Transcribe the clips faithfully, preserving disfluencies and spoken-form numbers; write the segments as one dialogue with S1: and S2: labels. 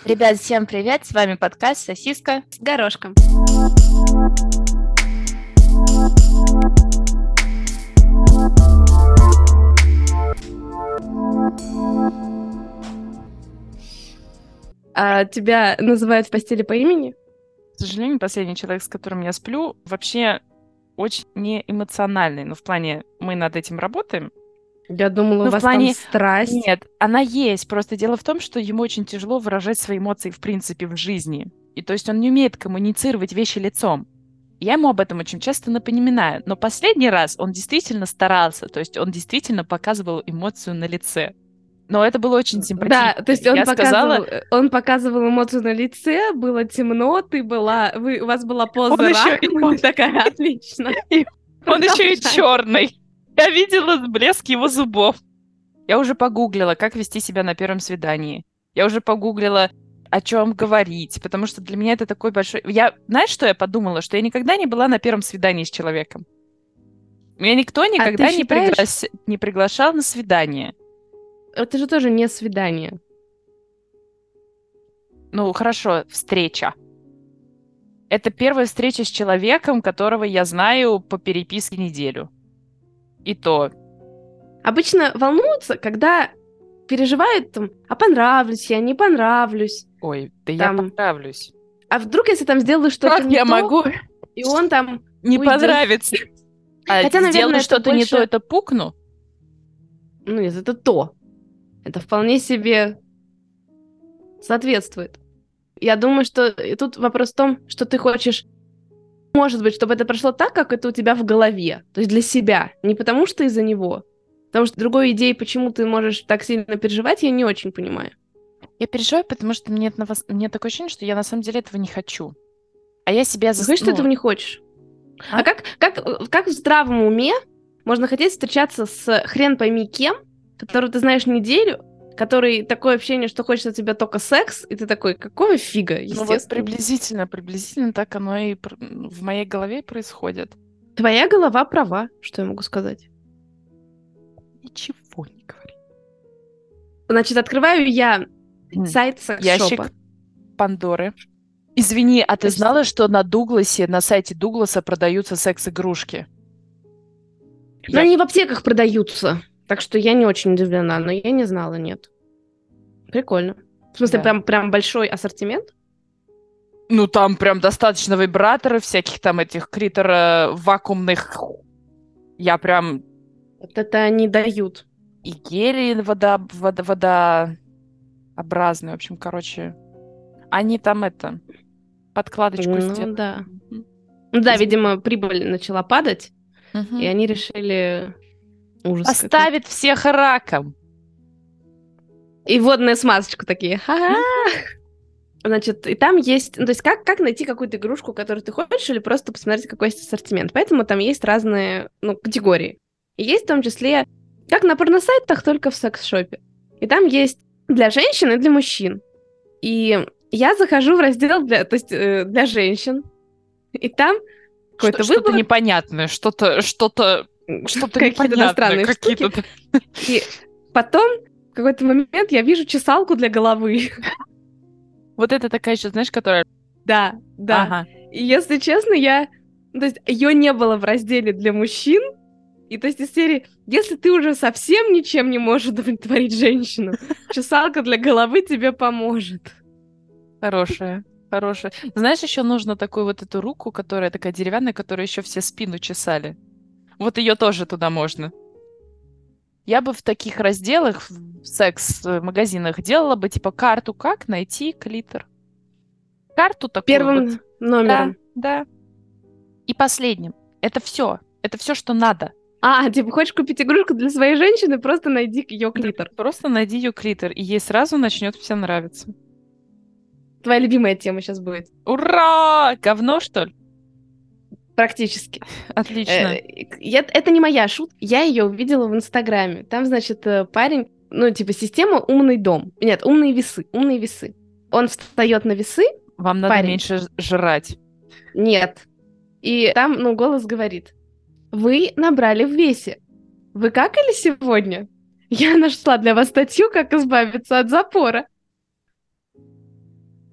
S1: Ребят, всем привет! С вами подкаст «Сосиска
S2: с горошком». А тебя называют в постели по имени?
S3: К сожалению, последний человек, с которым я сплю, вообще очень неэмоциональный. Ну, в плане, мы над этим работаем.
S2: Я думала,
S3: ну,
S2: у вас
S3: в плане...
S2: там страсть.
S3: Нет, она есть. Просто дело в том, что ему очень тяжело выражать свои эмоции, в принципе, в жизни. И то есть он не умеет коммуницировать вещи лицом. Я ему об этом очень часто напоминаю. Но последний раз он действительно старался. То есть он действительно показывал эмоцию на лице. Но это было очень симпатично.
S2: Да, то есть он,
S3: я
S2: показывал,
S3: сказала...
S2: он показывал эмоцию на лице, было темно, ты была, вы, у вас была поза
S3: он
S2: рака,
S3: еще...
S2: он... ты такая, отлично.
S3: Он еще и черный. Я видела блеск его зубов. Я уже погуглила, как вести себя на первом свидании. Я уже погуглила, о чем говорить, потому что для меня это такой большой... Я... Знаешь, что я подумала? Что я никогда не была на первом свидании с человеком. Меня никто никогда
S2: а
S3: не,
S2: считаешь...
S3: пригла... не приглашал на свидание.
S2: Это же тоже не свидание.
S3: Ну, хорошо, встреча. Это первая встреча с человеком, которого я знаю по переписке неделю. И то...
S2: Обычно волнуются, когда переживают там, а понравлюсь я, не понравлюсь.
S3: Ой, да
S2: там...
S3: я понравлюсь.
S2: А вдруг, если там сделаю что-то
S3: как
S2: не
S3: я
S2: то,
S3: могу
S2: и он там
S3: не
S2: уйдет.
S3: понравится? А
S2: Хотя, наверное,
S3: сделаю что-то
S2: больше...
S3: не то, это пукну?
S2: Ну нет, это то. Это вполне себе соответствует. Я думаю, что тут вопрос в том, что ты хочешь, может быть, чтобы это прошло так, как это у тебя в голове. То есть для себя. Не потому что из-за него. Потому что другой идеи, почему ты можешь так сильно переживать, я не очень понимаю.
S3: Я переживаю, потому что мне, мне такое ощущение, что я на самом деле этого не хочу. А я себя...
S2: Зас... Говоришь,
S3: ну...
S2: что ты этого не хочешь? А, а как, как, как в здравом уме можно хотеть встречаться с хрен пойми кем, которого ты знаешь неделю, который такое общение, что хочется тебе только секс, и ты такой, какого фига, естественно.
S3: Ну вот приблизительно, приблизительно так оно и в моей голове происходит.
S2: Твоя голова права, что я могу сказать?
S3: Ничего не говори.
S2: Значит, открываю я сайт секс-шопа.
S3: Ящик Пандоры. Извини, а ты знала, что на Дугласе, на сайте Дугласа продаются секс-игрушки?
S2: Но я... они в аптеках продаются. Так что я не очень удивлена, но я не знала, нет. Прикольно. В смысле, да. прям, прям большой ассортимент?
S3: Ну, там прям достаточно вибраторов, всяких там этих критор-вакуумных. Я прям...
S2: Вот это они дают.
S3: И гели вода, вода, водообразные, в общем, короче. Они там это... Подкладочку
S2: ну,
S3: сделали.
S2: Да, mm-hmm. ну, да, видимо, прибыль начала падать,
S3: mm-hmm.
S2: и они решили... Ужас
S3: Оставит какой. Всех раком.
S2: И водную смазочку такие. Ха-ха! Значит, и там есть... Ну, то есть как, как найти какую-то игрушку, которую ты хочешь, или просто посмотреть, какой есть ассортимент. Поэтому там есть разные, ну, категории. И есть в том числе, как на порносайтах, только в секс-шопе. И там есть для женщин и для мужчин. И я захожу в раздел для, то есть, э, для женщин, и там какой-то
S3: Что,
S2: выбор...
S3: Что-то непонятное, что-то... что-то... Что-то
S2: какие-то иностранные
S3: какие-то...
S2: штуки. И потом в какой-то момент я вижу чесалку для головы.
S3: Вот это такая еще, знаешь, которая...
S2: Да, да.
S3: Ага.
S2: И если честно, я... То есть ее не было в разделе для мужчин. И то есть из серии, если ты уже совсем ничем не можешь удовлетворить женщину, чесалка для головы тебе поможет.
S3: Хорошая. Хорошая. Знаешь, еще нужно такую вот эту руку, которая такая деревянная, которая еще все спину чесали. Вот ее тоже туда можно. Я бы в таких разделах, в секс-магазинах, делала бы типа карту, как найти клитор. Карту такую.
S2: Первым
S3: вот.
S2: номером.
S3: Да, да. И последним. Это все. Это все, что надо.
S2: А, типа, хочешь купить игрушку для своей женщины, просто найди ее клитор.
S3: Просто найди ее клитор, и ей сразу начнет все нравиться.
S2: Твоя любимая тема сейчас будет.
S3: Ура! Говно, что ли?
S2: Практически.
S3: Отлично.
S2: Я, это не моя шутка. Я ее увидела в Инстаграме. Там, значит, парень, ну, типа, система «Умный дом». Нет, «Умные весы». Умные весы. Он встает на весы.
S3: Вам надо
S2: парень.
S3: меньше жрать.
S2: Нет. И там, ну, голос говорит: вы набрали в весе. Вы какали сегодня? Я нашла для вас статью, как избавиться от запора.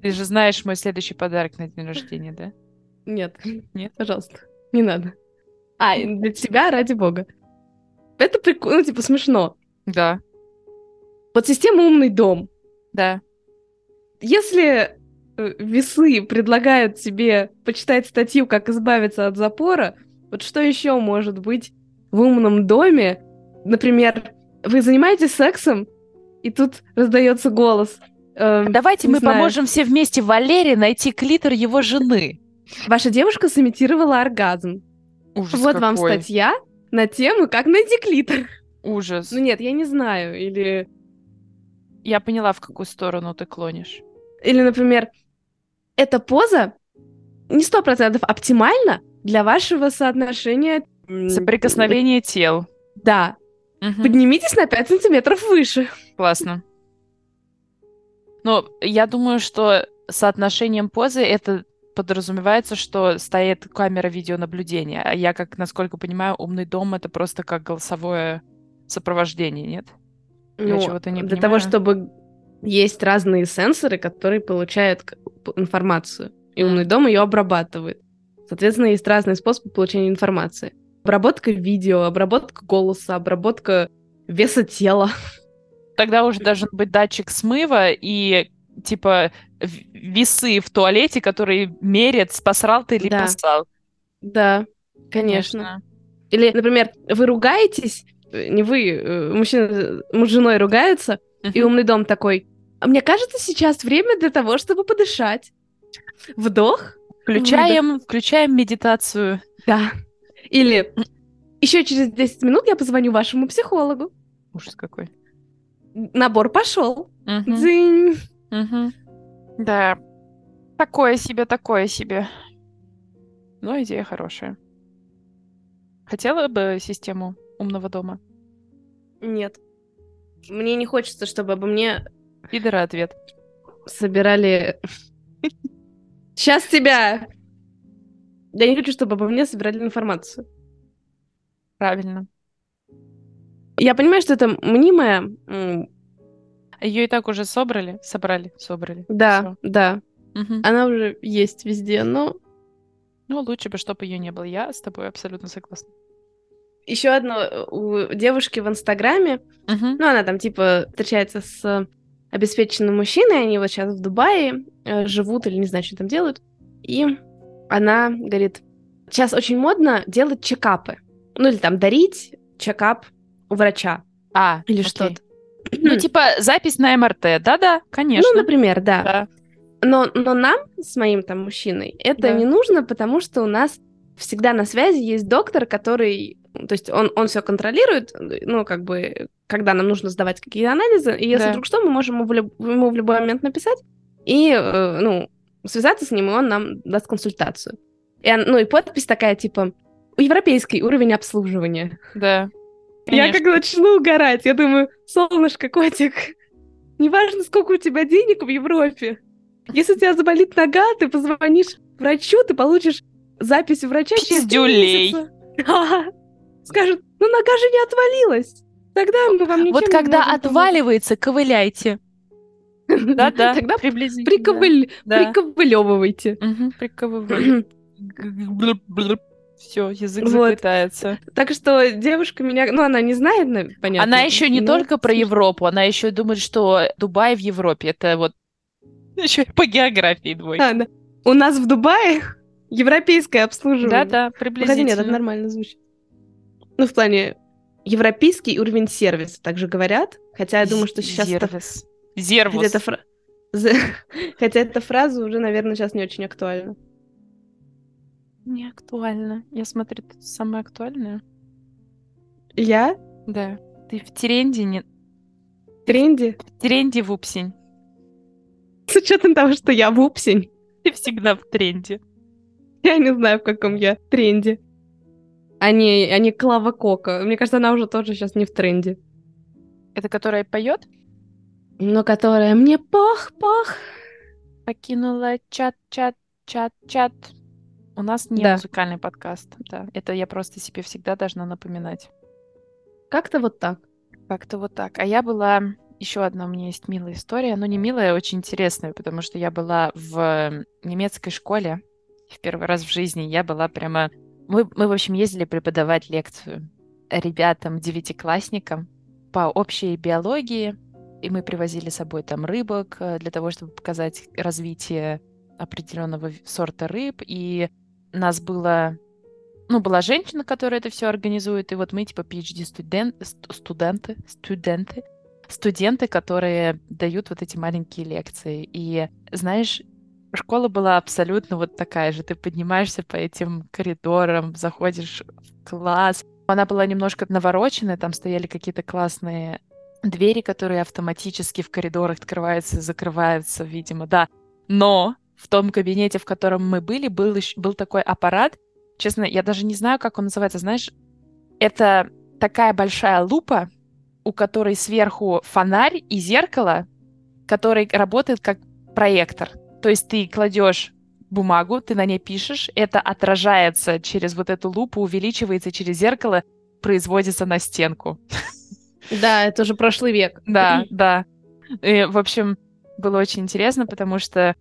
S3: Ты же знаешь мой следующий подарок на день рождения, да?
S2: Нет,
S3: Нет?
S2: пожалуйста, не надо. А, и для тебя, ради бога. Это прикольно, ну, типа, смешно.
S3: Да,
S2: Вот система «Умный дом».
S3: да.
S2: Если э, весы предлагают тебе почитать статью «Как избавиться от запора», вот что еще может быть в умном доме? Например, вы занимаетесь сексом, и тут раздается голос. э,
S3: Давайте
S2: не
S3: мы
S2: знаю,
S3: поможем все вместе Валере найти клитор его жены.
S2: Ваша девушка сымитировала оргазм.
S3: Ужас
S2: Вот вам
S3: какой.
S2: статья на тему «Как найти клитор».
S3: Ужас.
S2: Ну нет, я не знаю. Или,
S3: Я поняла, в какую сторону ты клонишь.
S2: или например, эта поза не сто процентов оптимальна для вашего соотношения. м,
S3: Соприкосновение тел.
S2: Да.
S3: Мгм.
S2: Поднимитесь на пять сантиметров выше.
S3: Классно. Но я думаю, что соотношением позы это подразумевается, что стоит камера видеонаблюдения. А я, как насколько понимаю, умный дом это просто как голосовое сопровождение, нет? Я
S2: Ну,
S3: чего-то не
S2: для
S3: понимаю.
S2: того, чтобы есть разные сенсоры, которые получают к- п- информацию. И
S3: М.
S2: умный дом ее обрабатывает. Соответственно, есть разные способы получения информации. Обработка видео, обработка голоса, обработка веса тела.
S3: Тогда уже должен быть датчик смыва и типа в- весы в туалете, которые мерят, посрал ты или
S2: Да.
S3: посрал.
S2: Да, конечно. Или, например, вы ругаетесь, э, не вы, э, мужчина, э, муж с женой ругаются, и
S3: Мгм.
S2: умный дом такой: «А мне кажется, сейчас время для того, чтобы подышать». Вдох, выдох.
S3: Включаем, включаем медитацию.
S2: Да. Или еще через десять минут я позвоню вашему психологу.
S3: Ужас какой.
S2: Набор пошел.
S3: Мгм.
S2: Дзынь.
S3: Мгм. Да. Такое себе, такое себе. Но идея хорошая. Хотела бы систему умного дома?
S2: Нет. Мне не хочется, чтобы обо мне
S3: Пидора ответ.
S2: собирали... Сейчас тебя! Я не хочу, чтобы обо мне собирали информацию.
S3: Правильно.
S2: Я понимаю, что это мнимая... м,
S3: Ее и так уже собрали? Собрали, собрали.
S2: Да,
S3: Всё.
S2: да.
S3: Мгм.
S2: Она уже есть везде, но...
S3: Ну, лучше бы, чтобы ее не было. Я с тобой абсолютно согласна.
S2: Еще одно э, у девушки в Инстаграме,
S3: Мгм.
S2: ну, она там, типа, встречается с обеспеченным мужчиной, они вот сейчас в Дубае э, живут или не знаю, что там делают, и она говорит, сейчас очень модно делать чекапы, ну, или там дарить чекап у врача,
S3: А,
S2: или
S3: окей.
S2: что-то.
S3: Ну, типа запись на эм эр тэ. Да-да, конечно.
S2: Ну, например, да.
S3: Да.
S2: Но, но нам с моим там мужчиной это
S3: Да.
S2: не нужно, потому что у нас всегда на связи есть доктор, который, то есть он, он все контролирует, ну, как бы, когда нам нужно сдавать какие-то анализы, и если
S3: Да.
S2: вдруг что, мы можем ему в, люб- ему в любой момент написать и, э, ну, связаться с ним, и он нам даст консультацию. И, он- ну, и подпись такая, типа, европейский уровень обслуживания.
S3: Да.
S2: Я
S3: Конечно.
S2: как начну угорать, я думаю, солнышко, котик, неважно, сколько у тебя денег в Европе, если у тебя заболит нога, ты позвонишь врачу, ты получишь запись у врача через три
S3: Пиздюлей.
S2: месяца. Да. Скажут, ну нога же не отвалилась. Тогда мы вам ничем
S3: Вот
S2: не
S3: когда
S2: можем помочь.
S3: отваливается, ковыляйте. Да-да,
S2: Тогда
S3: приблизительно.
S2: приковыль...
S3: Да.
S2: приковылевывайте.
S3: Мгм, приковывай. Все, язык
S2: Вот.
S3: заплетается.
S2: Так что девушка меня... Ну, она не знает, на- понятно.
S3: Она еще не
S2: но
S3: только про
S2: смешно.
S3: Европу, она еще думает, что Дубай в Европе. Это вот еще и по географии двойка.
S2: А, да. У нас в Дубае европейское обслуживание.
S3: Да-да,
S2: Ну, хотя нет, это
S3: приблизительно.
S2: нормально звучит. Ну, в плане европейский уровень сервиса, также говорят. Хотя я думаю, что сейчас это...
S3: Зервис.
S2: Хотя,
S3: Зервус.
S2: это фра- за- хотя эта фраза уже, наверное, сейчас не очень актуальна.
S3: Не актуально. Я смотрю, это самое актуальное.
S2: Я
S3: Да. Ты в тренде, не...
S2: в тренде,
S3: в тренде вупсень.
S2: с учетом того, что я вупсень,
S3: Ты всегда в тренде.
S2: я не знаю, в каком я тренде. А не, а не Клава Кока. Мне кажется, она уже тоже сейчас не в тренде.
S3: Это которая поет?
S2: Но которая мне пох-пох.
S3: Покинула чат, чат, чат, чат. У нас не
S2: Да.
S3: музыкальный подкаст. Да, это я просто себе всегда должна напоминать.
S2: Как-то вот так.
S3: Как-то вот так. А я была еще одна у меня есть милая история. Ну, не милая, а очень интересная, потому что я была в немецкой школе в первый раз в жизни. Я была прямо... Мы, мы в общем, ездили преподавать лекцию ребятам, девятиклассникам по общей биологии, и мы привозили с собой там рыбок э, для того, чтобы показать развитие определенного в- сорта рыб, и нас было... Ну, была женщина, которая это все организует, и вот мы, типа, PhD-студент, студенты, студенты, студенты, которые дают вот эти маленькие лекции. И, знаешь, школа была абсолютно вот такая же. Ты поднимаешься по этим коридорам, заходишь в класс. Она была немножко навороченная, там стояли какие-то классные двери, которые автоматически в коридорах открываются и закрываются, видимо, да. Но в том кабинете, в котором мы были, был, ещё- был такой аппарат. Честно, я даже не знаю, как он называется. Знаешь, это такая большая лупа, у которой сверху фонарь и зеркало, который работает как проектор. То есть ты кладешь бумагу, ты на ней пишешь, это отражается через вот эту лупу, увеличивается через зеркало, производится на стенку.
S2: Да, это уже прошлый век.
S3: Да, да. И, в общем, было очень интересно, потому что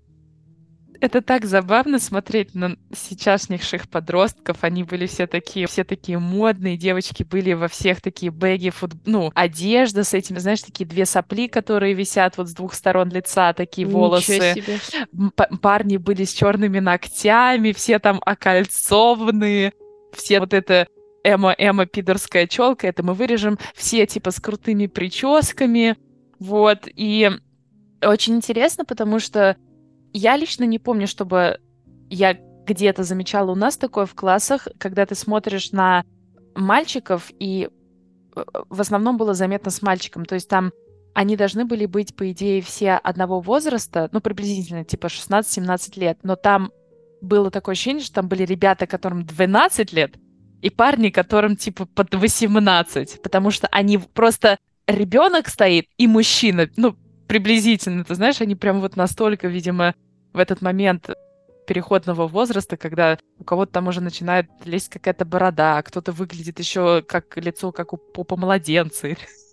S3: это так забавно смотреть на сейчасшних подростков. Они были все такие, все такие модные. Девочки были во всех такие бэги, фут... ну, одежда с этими, знаешь, такие две сопли, которые висят вот с двух сторон лица, такие
S2: Ничего
S3: волосы.
S2: себе.
S3: М, па- Парни были с черными ногтями, все там окольцованные, все вот это эмо-эмо пидорская челка, это мы вырежем, все типа с крутыми прическами, вот, и очень интересно, потому что я лично не помню, чтобы я где-то замечала у нас такое в классах, когда ты смотришь на мальчиков, и э, в основном было заметно с мальчиком. То есть там они должны были быть, по идее, все одного возраста, ну, приблизительно, типа шестнадцать-семнадцать лет. Но там было такое ощущение, что там были ребята, которым двенадцать лет, и парни, которым, типа, под восемнадцать. Потому что они просто... Ребенок стоит и мужчина, ну, приблизительно, ты знаешь, они прям вот настолько, видимо, в этот момент переходного возраста, когда у кого-то там уже начинает лезть какая-то борода, а кто-то выглядит еще как лицо, как у попа младенца.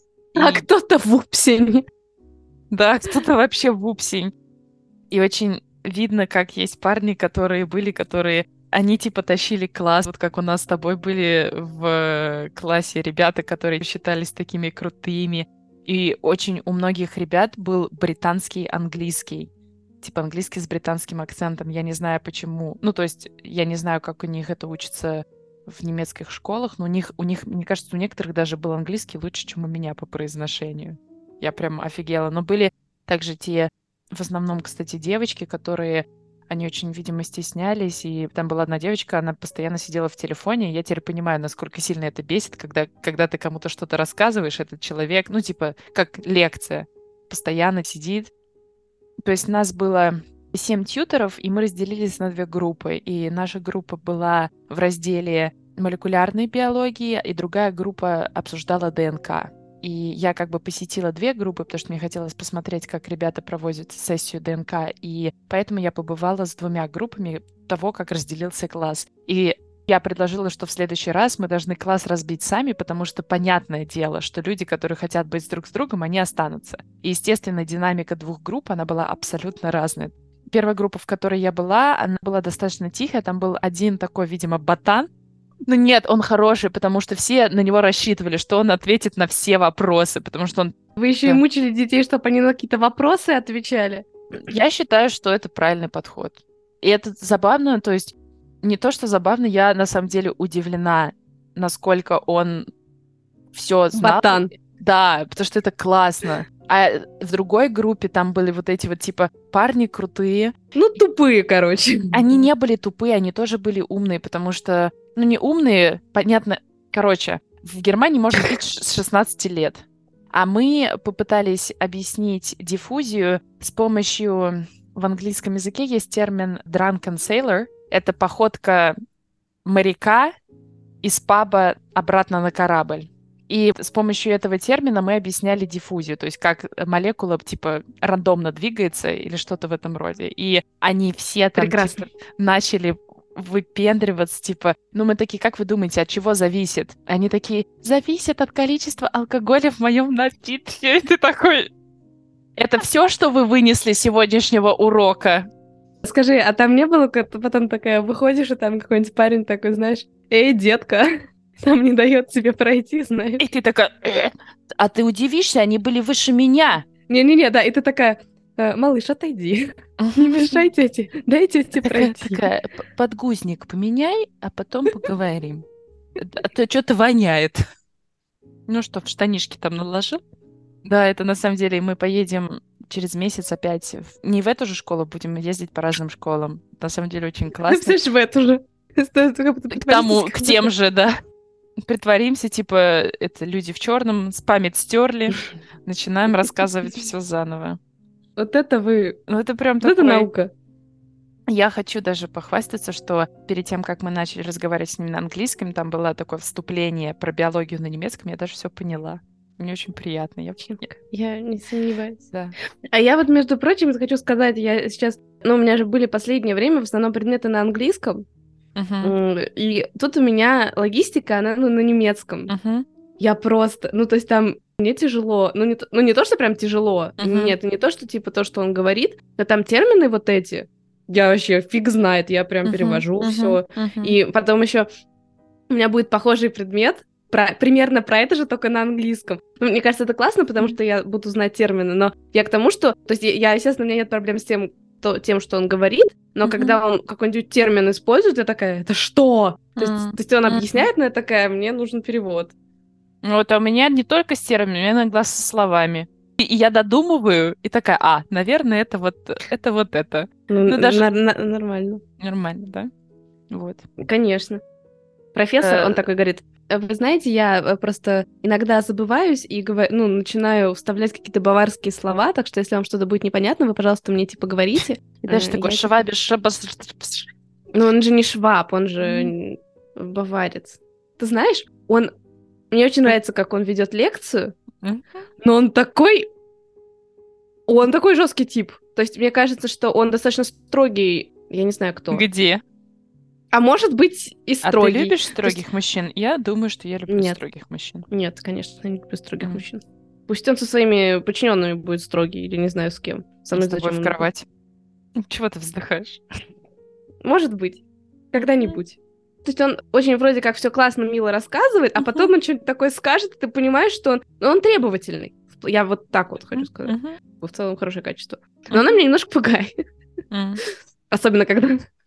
S2: А
S3: И
S2: кто-то в упсине.
S3: да, кто-то вообще вупсень. И очень видно, как есть парни, которые были, которые... Они типа тащили класс, вот как у нас с тобой были в классе ребята, которые считались такими крутыми. И очень у многих ребят был британский английский. Типа английский с британским акцентом. Я не знаю почему. Ну, то есть я не знаю, как у них это учится в немецких школах, но у них, у них, мне кажется, у некоторых даже был английский лучше, чем у меня по произношению. Я прям офигела. Но были также те, в основном, кстати, девочки, которые, они очень, видимо, стеснялись, и там была одна девочка, она постоянно сидела в телефоне, и я теперь понимаю, насколько сильно это бесит, когда, когда ты кому-то что-то рассказываешь, этот человек, ну, типа, как лекция, постоянно сидит. То есть нас было семь тьюторов, и мы разделились на две группы. И наша группа была в разделе молекулярной биологии, и другая группа обсуждала ДНК. И я как бы посетила две группы, потому что мне хотелось посмотреть, как ребята проводят сессию ДНК. И поэтому я побывала с двумя группами того, как разделился класс. И я предложила, что в следующий раз мы должны класс разбить сами, потому что понятное дело, что люди, которые хотят быть друг с другом, они останутся. И, естественно, динамика двух групп, она была абсолютно разная. Первая группа, в которой я была, она была достаточно тихая. Там был один такой, видимо, ботан. Ну нет, он хороший, потому что все на него рассчитывали, что он ответит на все вопросы, потому что он...
S2: Вы еще и
S3: Да.
S2: мучили детей, чтобы они на какие-то вопросы отвечали.
S3: Я считаю, что это правильный подход. И это забавно, то есть не то, что забавно, я на самом деле удивлена, насколько он все знал.
S2: Ботан.
S3: Да, потому что это классно. А в другой группе там были вот эти вот типа парни крутые.
S2: Ну, тупые, короче.
S3: Они не были тупые, они тоже были умные, потому что, ну, не умные, понятно. Короче, в Германии можно пить ш- с шестнадцати лет. А мы попытались объяснить диффузию с помощью... В английском языке есть термин drunken sailor. Это походка моряка из паба обратно на корабль. И с помощью этого термина мы объясняли диффузию, то есть как молекула типа рандомно двигается или что-то в этом роде. И они все там
S2: Прекрасно.
S3: типа, начали выпендриваться, типа, ну мы такие, как вы думаете, от чего зависит? Они такие, зависит от количества алкоголя в моем напитке. И ты такой, Это все, что вы вынесли с сегодняшнего урока?
S2: Скажи, а там не было, как потом такая, выходишь, и там какой-нибудь парень такой, знаешь, эй, детка, там не дает тебе пройти, знаешь.
S3: И ты такая, «Э, а ты удивишься, они были выше меня.
S2: Не-не-не, да, и ты такая, «Э, малыш, отойди, не мешай тете, дайте тете
S3: Такая,
S2: пройти.
S3: такая, «П- подгузник поменяй, а потом поговорим. А то что-то воняет. Ну что, в штанишки там наложил? Да, это на самом деле мы поедем через месяц опять. в- Не в эту же школу, будем ездить по разным школам. На самом деле очень классно.
S2: Все же в эту же. Стоит как будто
S3: К тому,
S2: притворитесь,
S3: к тем же, да. Притворимся, типа, это люди в черном, память стерли, начинаем рассказывать все заново.
S2: Вот это вы,
S3: Ну, это прям
S2: вот это
S3: такой...
S2: наука.
S3: Я хочу даже похвастаться, что перед тем, как мы начали разговаривать с ним на английском, там было такое вступление про биологию на немецком, я даже все поняла. Мне очень приятно. Я...
S2: Я не сомневаюсь.
S3: Да.
S2: А я вот, между прочим, хочу сказать, я сейчас... Ну, у меня же были последнее время в основном предметы на английском,
S3: Мгм.
S2: м, и тут у меня логистика, она ну, на немецком.
S3: Мгм.
S2: Я просто... Ну, то есть там мне тяжело. Ну не, то, ну, не то, что прям тяжело.
S3: Мгм.
S2: Нет, не то, что типа то, что он говорит, но там термины вот эти, я вообще фиг знает, я прям
S3: Мгм.
S2: перевожу
S3: Мгм.
S2: все.
S3: Мгм.
S2: И потом еще у меня будет похожий предмет, про, примерно про это же, только на английском. Ну, мне кажется, это классно, потому
S3: Мгм.
S2: что я буду знать термины, но я к тому, что... То есть, я, я, естественно, у меня нет проблем с тем, то, тем, что он говорит, но
S3: Мгм.
S2: когда он какой-нибудь термин использует, я такая, это что? То есть,
S3: М.
S2: то есть он
S3: Мгм.
S2: объясняет, но я такая, мне нужен перевод.
S3: Вот, а у меня не только с терминами, у меня иногда со словами. И, и я додумываю, и такая, а, наверное, это вот это. Вот это.
S2: Ну,
S3: Ну, даже
S2: нар- на- нормально.
S3: нормально, да? Вот.
S2: Конечно. Профессор, он
S3: Э,
S2: такой говорит, «Э, вы знаете, я э, просто иногда забываюсь и говорю, ну, начинаю вставлять какие-то баварские слова, так что если вам что-то будет непонятно, вы, пожалуйста, мне, типа, говорите.
S3: И даже
S2: Э,
S3: такой
S2: я, типа,
S3: швабиш, шабас.
S2: Ну, он же не шваб, он же
S3: Мгм.
S2: м, баварец. Ты знаешь, он... Мне очень нравится, как он ведет лекцию,
S3: Мгм.
S2: но он такой... Он такой жесткий тип. То есть мне кажется, что он достаточно строгий, я не знаю кто.
S3: Где?
S2: А может быть и
S3: А ты
S2: строгий.
S3: любишь
S2: То есть-
S3: строгих мужчин? Я думаю, что я люблю
S2: Нет.
S3: строгих мужчин.
S2: Нет, конечно, я не люблю строгих
S3: Мгм.
S2: мужчин. Пусть он со своими подчиненными будет строгий, или не знаю с кем. Со мной
S3: С тобой
S2: зачем
S3: в
S2: он будет?
S3: кровать. Чего ты вздыхаешь?
S2: Может быть. Когда-нибудь. То есть он очень вроде как все классно, мило рассказывает, а потом он что-нибудь такое скажет, и ты понимаешь, что он, ну, он требовательный. Я вот так вот хочу сказать.
S3: Мгм.
S2: В целом хорошее качество. Но она меня немножко пугает.
S3: Мгм.
S2: Особенно, когда,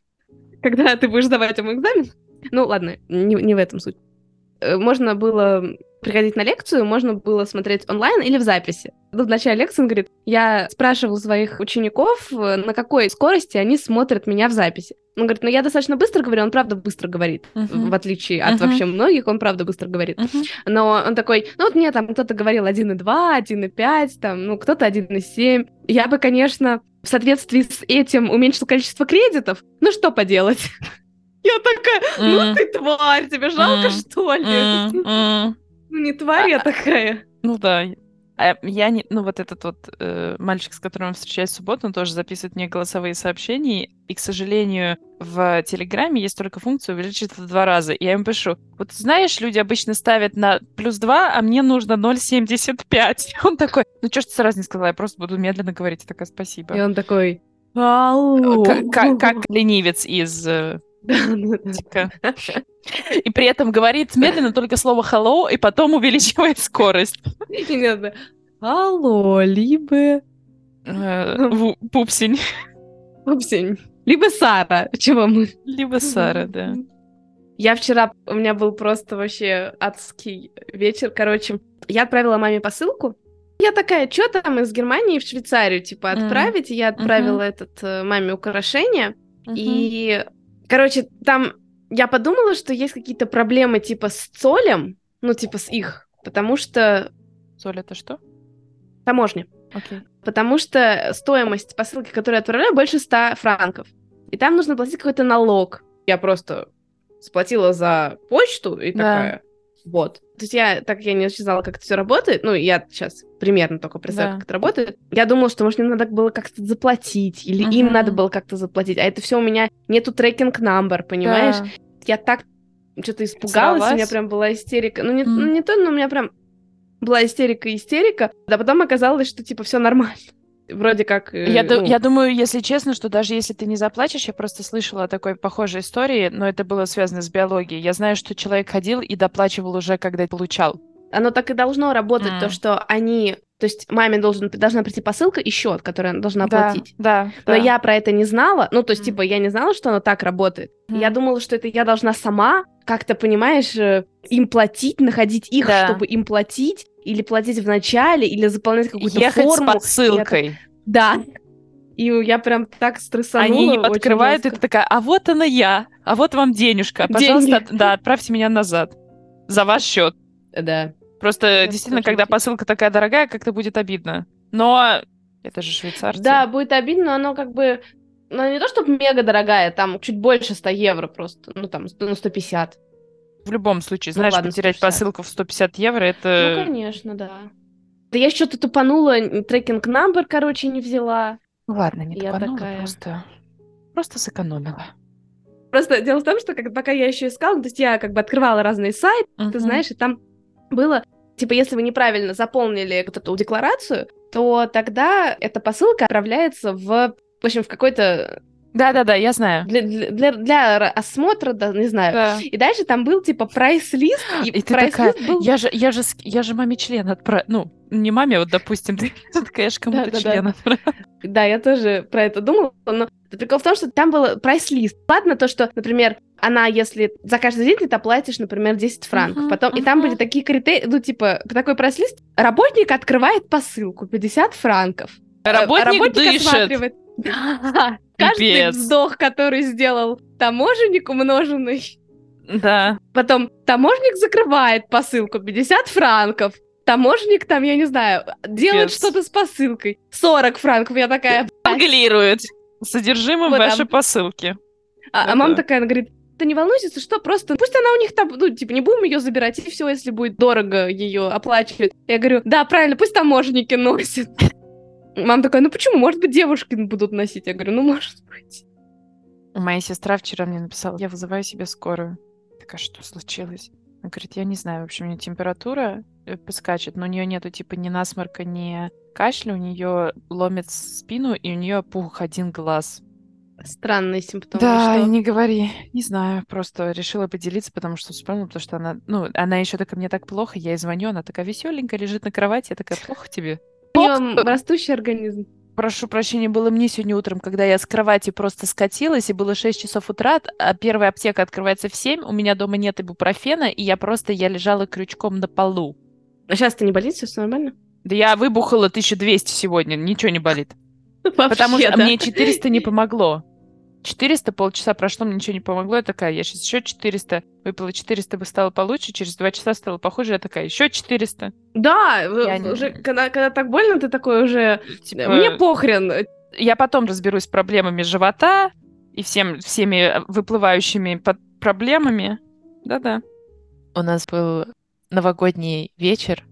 S2: когда ты будешь сдавать ему экзамен. Ну, ладно, не, не в этом суть. Э, Можно было приходить на лекцию, можно было смотреть онлайн или в записи. В начале лекции он говорит, я спрашивал своих учеников, э, на какой скорости они смотрят меня в записи. Он говорит, ну я достаточно быстро говорю, он правда быстро говорит,
S3: Мгм.
S2: в отличие от
S3: Мгм.
S2: вообще многих, он правда быстро говорит.
S3: Мгм.
S2: Но он такой, ну вот мне там кто-то говорил один и два, один и пять, там, ну кто-то один и семь. Я бы, конечно, в соответствии с этим уменьшил количество кредитов, ну что поделать? Я такая, ну
S3: М.
S2: ты тварь, тебе жалко,
S3: М.
S2: что ли?
S3: М. М.
S2: Ну не тварь я такая.
S3: Ну да. А я не... Ну вот этот вот э, мальчик, с которым я встречаюсь в субботу, он тоже записывает мне голосовые сообщения, и, к сожалению, в Телеграме есть только функция увеличить в два раза. И я ему пишу, вот знаешь, люди обычно ставят на плюс два, а мне нужно ноль семьдесят пять. Он такой, ну что ж ты сразу не сказала, я просто буду медленно говорить. Я такая,
S2: И
S3: спасибо.
S2: он такой, алло.
S3: Как, как, как ленивец из э,
S2: Да, ну да.
S3: ТикТока. И при этом говорит медленно только слово hello, и потом увеличивает скорость.
S2: И не надо, алло, либо...
S3: Э, ву- Пупсень.
S2: Пупсень. Либо Сара, чего мы...
S3: Либо Сара, да.
S2: Я вчера, у меня был просто вообще адский вечер, короче. Я отправила маме посылку. Я такая, что там из Германии в Швейцарию, типа,
S3: М.
S2: отправить? И я отправила
S3: Мгм.
S2: этот э, маме украшение.
S3: Мгм.
S2: И, короче, там я подумала, что есть какие-то проблемы, типа, с Цолем, ну, типа, с их, потому что...
S3: Соль, это что?
S2: Таможня.
S3: Окей.
S2: Потому что стоимость посылки, которую я отправляю, больше ста франков. И там нужно платить какой-то налог. Я просто сплатила за почту и
S3: Да.
S2: такая, вот. То есть я, так как я не очень знала, как это все работает, ну, я сейчас примерно только представляю,
S3: Да.
S2: как это работает, я думала, что, может, мне надо было как-то заплатить, или им
S3: Мгм.
S2: надо было как-то заплатить, а это все у меня нету трекинг number, понимаешь?
S3: Да.
S2: Я так что-то испугалась, у меня
S3: Сорвалась?
S2: прям была истерика. Ну, не,
S3: М.
S2: ну, не то, но у меня прям была истерика-истерика, а потом оказалось, что, типа, все нормально. вроде как... э,
S3: Я, ду-
S2: ну,
S3: я думаю, если честно, что даже если ты не заплачешь, я просто слышала о такой похожей истории, но это было связано с биологией. Я знаю, что человек ходил и доплачивал уже, когда получал.
S2: Оно так и должно работать, то,
S3: М.
S2: что они... То есть маме должен, должна прийти посылка и счет, который она должна
S3: Да,
S2: оплатить.
S3: да,
S2: Но
S3: да.
S2: я про это не знала. Ну, то есть,
S3: М.
S2: типа, я не знала, что оно так работает.
S3: Мгм.
S2: Я думала, что это я должна сама как-то, понимаешь, э, им платить, находить их,
S3: Да.
S2: чтобы им платить, или платить в начале, или заполнять какую-то
S3: Ехать
S2: форму.
S3: с
S2: И я так-
S3: посылкой.
S2: Да. И я прям так стрессанула.
S3: Они не
S2: очень
S3: открывают, и
S2: жестко.
S3: ты такая, а вот она я, а вот вам денежка, пожалуйста,
S2: Деньги.
S3: от- да, отправьте меня назад за ваш счет.
S2: Да.
S3: Просто
S2: Я
S3: действительно,
S2: тоже
S3: когда
S2: эти-
S3: посылка такая дорогая, как-то будет обидно. Но это же швейцарцы.
S2: Да, будет обидно, но оно как бы... Ну, не то, чтобы мега дорогая, там чуть больше ста евро просто. Ну, там, ну, сто пятьдесят.
S3: В любом случае,
S2: Ну
S3: знаешь,
S2: ладно,
S3: потерять
S2: сто пятьдесят.
S3: посылку в сто пятьдесят евро,
S2: Ну,
S3: это...
S2: конечно, да. Да я что-то тупанула, трекинг number, короче, не взяла.
S3: Ну ладно, не
S2: Я
S3: тупанула,
S2: такая-
S3: просто... Просто сэкономила.
S2: Просто дело в том, что как, пока я еще искала, то есть я как бы открывала разные сайты,
S3: Мгм.
S2: ты знаешь, и там было, типа, если вы неправильно заполнили вот эту декларацию, то тогда эта посылка отправляется в, в общем, в какой-то...
S3: Да-да-да, я знаю.
S2: Для, для, для, для ра- осмотра, да, не знаю.
S3: Да.
S2: И дальше там был, типа, прайс-лист, и,
S3: И ты такая,
S2: прайс-лист был...
S3: я же, я же, ск- я же маме член отправила. Ну, не маме, вот, допустим, ты такая, я же кому-то
S2: Да-да-да.
S3: член отправила.
S2: Да, я тоже про это думала, но прикол в том, что там был прайс-лист. Ладно то, что, например, она, если за каждый день ты оплатишь, например, десять франков,
S3: Мгм,
S2: потом, и там
S3: мгм.
S2: были такие критерии, ну, типа, такой прайс-лист, работник открывает посылку, пятьдесят франков. Э,
S3: Работник дышит.
S2: осматривает каждый
S3: Пипец.
S2: вздох, который сделал таможенник, умноженный.
S3: Да.
S2: Потом таможник закрывает посылку, пятьдесят франков. Таможник там, я не знаю, делает
S3: Пипец.
S2: что-то с посылкой, сорок франков. Я такая, блядь.
S3: Англирует содержимым
S2: Вот,
S3: вашей
S2: а-
S3: посылки.
S2: А, а
S3: Это-
S2: мама такая, она говорит, ты не волнуйся, если что, просто пусть она у них там, ну, типа, не будем ее забирать, и все, если будет дорого ее оплачивать. Я говорю, да, правильно, пусть таможенники носят. Мама такая, ну почему? Может быть, девушки будут носить. Я говорю, ну, может быть.
S3: Моя сестра вчера мне написала, я вызываю себе скорую. Такая, что случилось? Она говорит, я не знаю, в общем, у нее температура э, поскачет, но у нее нету типа ни насморка, ни кашля, у нее ломит спину, и у нее пух один глаз.
S2: Странные симптомы.
S3: Да,
S2: что?
S3: и не говори. Не знаю, просто решила поделиться, потому что вспомнила, потому что она, ну, она еще такая, мне так плохо, я ей звоню, она такая веселенькая, лежит на кровати, я такая, плохо тебе?
S2: У нее растущий организм.
S3: Прошу прощения, было мне сегодня утром, когда я с кровати просто скатилась, и было шесть часов утра, а первая аптека открывается в семь, у меня дома нет ибупрофена, и я просто, я лежала крючком на полу.
S2: А сейчас ты не болит, все нормально?
S3: Да я выбухала тысячу двести сегодня, ничего не болит.
S2: Вообще,
S3: Потому что
S2: да.
S3: мне четыреста не помогло. четыреста, полчаса прошло, мне ничего не помогло. Я такая, я сейчас еще четыреста выпила, четыреста бы стало получше, через два часа стало похуже, я такая, еще четыреста.
S2: Да, в-
S3: Я не-
S2: уже, когда, когда так больно, ты такой уже...
S3: Типа,
S2: Мне похрен.
S3: я потом разберусь с проблемами живота и всем, всеми выплывающими под проблемами. Да-да. У нас был новогодний вечер,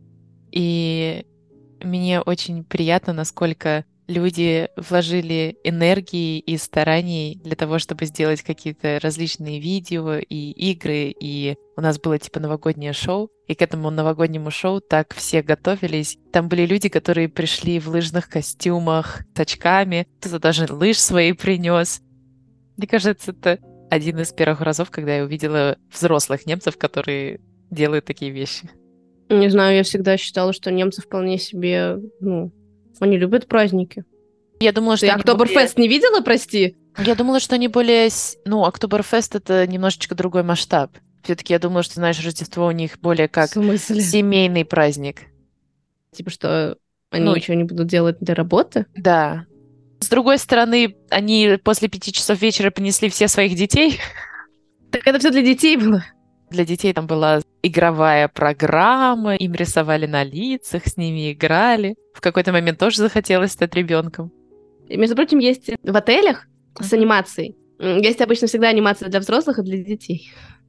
S3: и мне очень приятно, насколько люди вложили энергии и стараний для того, чтобы сделать какие-то различные видео и игры, и у нас было типа новогоднее шоу, и к этому новогоднему шоу так все готовились. Там были люди, которые пришли в лыжных костюмах, с очками, кто-то даже лыж свои принес. Мне кажется, это один из первых разов, когда я увидела взрослых немцев, которые делают такие вещи.
S2: Не знаю, я всегда считала, что немцы вполне себе, ну, они любят праздники.
S3: Я думала, что
S2: Ты
S3: они
S2: Октоберфест не видела, прости?
S3: более- Я думала, что они более... с- Ну, Октоберфест — это немножечко другой масштаб. Все-таки я думала, что, знаешь, Рождество у них более как
S2: В смысле?
S3: семейный праздник.
S2: Типа, что они
S3: Ну,
S2: ничего не будут делать для работы?
S3: Да. С другой стороны, они после пяти часов вечера понесли все своих детей.
S2: Так это все для детей было.
S3: Для детей там была игровая программа, им рисовали на лицах, с ними играли. В какой-то момент тоже захотелось стать ребенком.
S2: И, между прочим, есть в отелях с
S3: Мгм.
S2: анимацией. М, Есть обычно всегда анимация для взрослых и для детей.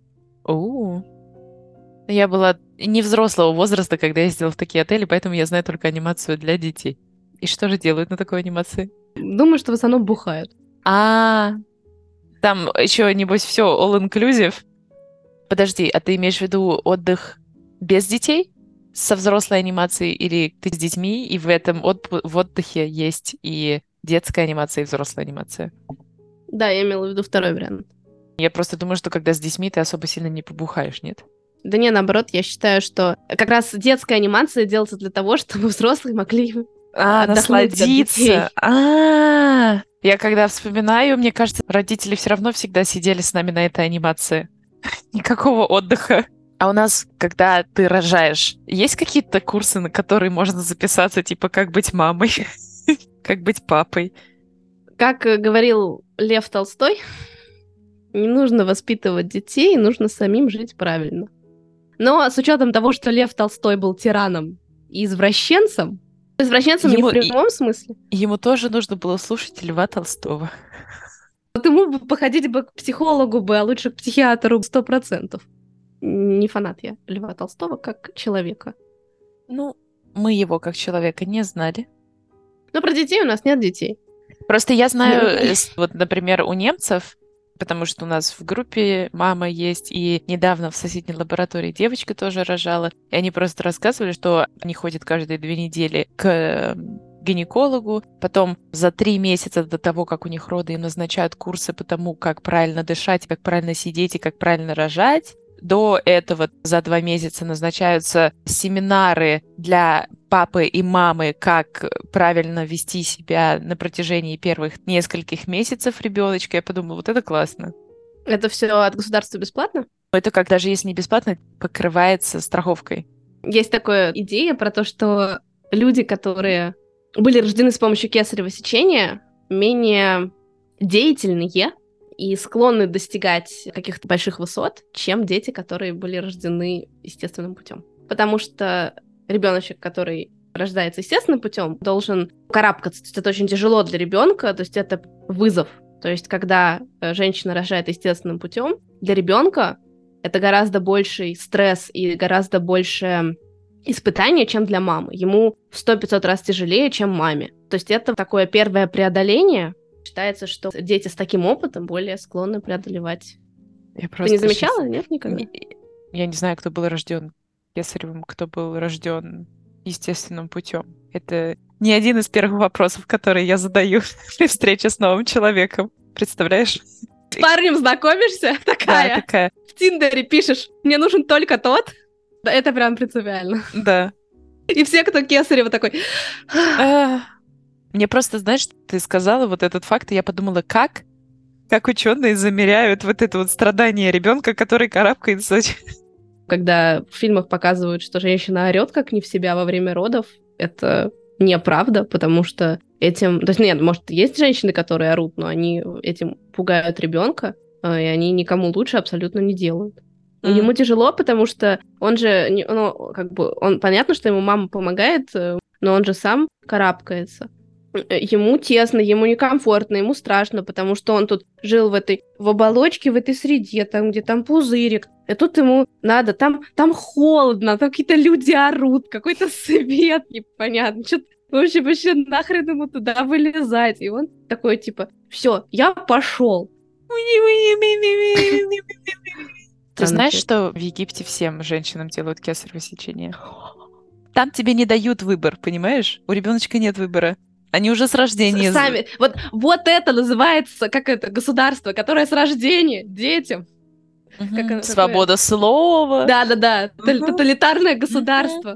S3: У. Я была не взрослого возраста, когда ездила в такие отели, поэтому я знаю только анимацию для детей. И что же делают на такой анимации?
S2: Думаю, что в основном бухают.
S3: А, там еще, небось, все all-inclusive. Подожди, а ты имеешь в виду отдых без детей? со взрослой анимацией или ты с детьми, и в этом отп- в отдыхе есть и детская анимация, и взрослая анимация?
S2: Да, я имела в виду второй вариант.
S3: Я просто думаю, что когда с детьми ты особо сильно не побухаешь, нет?
S2: Да не, наоборот, я считаю, что как раз детская анимация делается для того, чтобы взрослые могли
S3: А,
S2: отдохнуть от детей.
S3: насладиться. А, я когда вспоминаю, мне кажется, родители все равно всегда сидели с нами на этой анимации. Никакого отдыха. А у нас, когда ты рожаешь, есть какие-то курсы, на которые можно записаться, типа как быть мамой, как быть папой?
S2: Как э, говорил Лев Толстой, не нужно воспитывать детей, нужно самим жить правильно. Но с учетом того, что Лев Толстой был тираном и извращенцем, извращенцем
S3: Ему
S2: не в
S3: и-
S2: прямом смысле,
S3: Ему тоже нужно было слушать Льва Толстого.
S2: вот ему бы походить бы к психологу бы, а лучше к психиатру сто процентов. Не фанат я Льва Толстого как человека.
S3: Ну, мы его как человека не знали.
S2: Но про детей у нас нет детей.
S3: Просто я знаю, э, с- вот, например, у немцев, потому что у нас в группе мама есть, и недавно в соседней лаборатории девочка тоже рожала, и они просто рассказывали, что они ходят каждые две недели к э, гинекологу, потом за три месяца до того, как у них роды, им назначают курсы по тому, как правильно дышать, как правильно сидеть и как правильно рожать. До этого за два месяца назначаются семинары для папы и мамы, как правильно вести себя на протяжении первых нескольких месяцев ребеночка. Я подумала, вот это классно.
S2: Это все от государства бесплатно?
S3: Это как даже если не бесплатно, покрывается страховкой.
S2: Есть такая идея про то, что люди, которые были рождены с помощью кесарево сечения, менее деятельные и склонны достигать каких-то больших высот, чем дети, которые были рождены естественным путем. Потому что ребеночек, который рождается естественным путем, должен карабкаться. То есть это очень тяжело для ребенка, то есть это вызов. То есть когда э, женщина рожает естественным путем, для ребенка это гораздо больший стресс и гораздо больше испытание, чем для мамы. Ему в сто-пятьсот раз тяжелее, чем маме. То есть это такое первое преодоление. Считается, что дети с таким опытом более склонны преодолевать.
S3: Я
S2: Ты не замечала?
S3: щас-
S2: Нет, никогда?
S3: Не- Я не знаю, кто был рожден кесаревым, кто был рожден естественным путем. Это не один из первых вопросов, которые я задаю при встрече с новым человеком. Представляешь?
S2: С парнем знакомишься?
S3: Да,
S2: Такая.
S3: такая.
S2: В Тиндере пишешь, мне нужен только тот. Да, это прям принципиально.
S3: Да.
S2: И все, кто кесарево, такой...
S3: А, Мне просто, знаешь, ты сказала вот этот факт, и я подумала, как, как ученые замеряют вот это вот страдание ребенка, который карабкается.
S2: Когда в фильмах показывают, что женщина орет как не в себя во время родов, это неправда, потому что этим... То есть, нет, может, есть женщины, которые орут, но они этим пугают ребенка, и они никому лучше абсолютно не делают.
S3: Mm.
S2: Ему тяжело, потому что он же, не- ну, как бы, он, понятно, что ему мама помогает, э, но он же сам карабкается. Э, Ему тесно, ему некомфортно, ему страшно, потому что он тут жил в этой, в оболочке, в этой среде, там, где там пузырик, и тут ему надо, там, там холодно, там какие-то люди орут, какой-то свет непонятно, что-то, вообще, вообще нахрен ему туда вылезать, и он такой, типа, все, я пошел.
S3: Ты
S2: Странный
S3: знаешь,
S2: цвет.
S3: что в Египте всем женщинам делают кесарево сечение? Там тебе не дают выбор, понимаешь? У ребеночка нет выбора. Они уже с рождения...
S2: С- Сами, вот, вот это называется, как это, государство, которое с рождения детям.
S3: Мгм.
S2: как оно-
S3: Свобода слова.
S2: Да-да-да, тотали-
S3: Мгм.
S2: тоталитарное государство.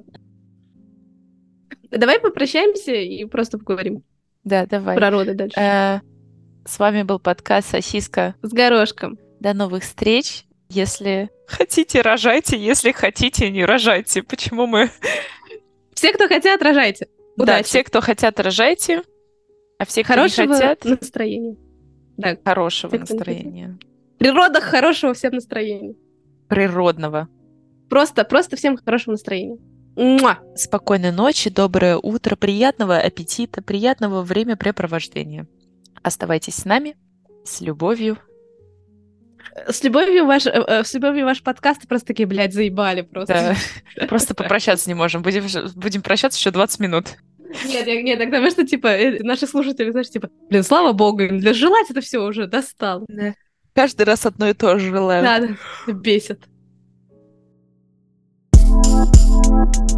S2: Давай попрощаемся и просто поговорим
S3: Да, давай.
S2: про роды дальше.
S3: Э, С вами был подкаст «Сосиска».
S2: С горошком.
S3: До новых встреч. Если хотите, рожайте. Если хотите, не рожайте. Почему мы...
S2: Все, кто хотят, рожайте.
S3: Да,
S2: Удачи.
S3: все, кто хотят, рожайте. А все, кто
S2: Хорошего
S3: не хотят,
S2: настроения. Да,
S3: хорошего
S2: все, кто не
S3: настроения.
S2: при родах хорошего всем настроения.
S3: Природного.
S2: Просто, просто всем хорошего настроения. Муа!
S3: Спокойной ночи, доброе утро, приятного аппетита, приятного времяпрепровождения. Оставайтесь с нами. С любовью.
S2: С любовью ваш, э, э, с любовью ваш подкаст просто такие, блядь, заебали просто.
S3: Да. Просто попрощаться не можем. Будем, будем прощаться еще двадцать минут.
S2: Нет, я- нет, тогда, что, типа, э, наши слушатели, знаешь, типа, блин, слава богу, им для желать это все уже достало.
S3: Каждый раз одно и то же желаю.
S2: Да, да, бесит.